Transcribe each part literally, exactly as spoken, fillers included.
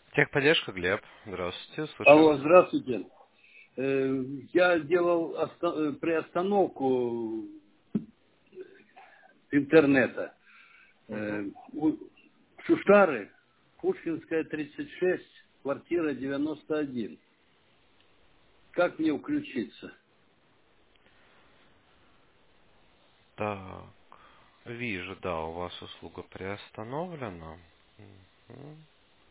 Техподдержка, Глеб. Здравствуйте, слушаю. Алло, здравствуйте. Э, Я делал оста- э, приостановку интернета. Мгм. Э, у Шушары, Пушкинская, тридцать шесть, квартира девяносто один. Как мне включиться? Так, вижу, да, у вас услуга приостановлена. Мгм.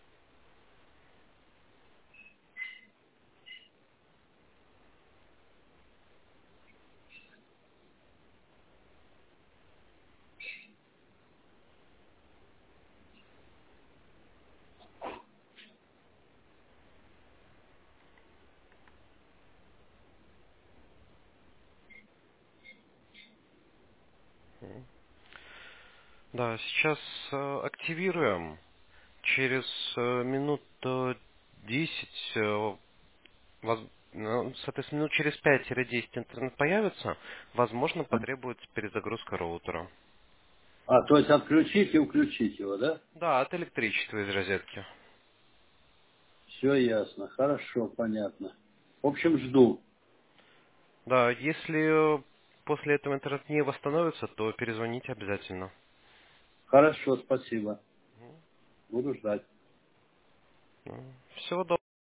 Да, сейчас э, активируем. Через э, минут э, десять, э, воз- ну, соответственно, минут через пять-десять интернет появится. Возможно, А, потребуется перезагрузка роутера. а, то есть отключить и включить его, да? Да, от электричества из розетки. Все ясно. Хорошо, понятно. В общем, жду. Да, если э, после этого интернет не восстановится, то перезвоните обязательно. Хорошо, спасибо. Буду ждать. Всего доброго.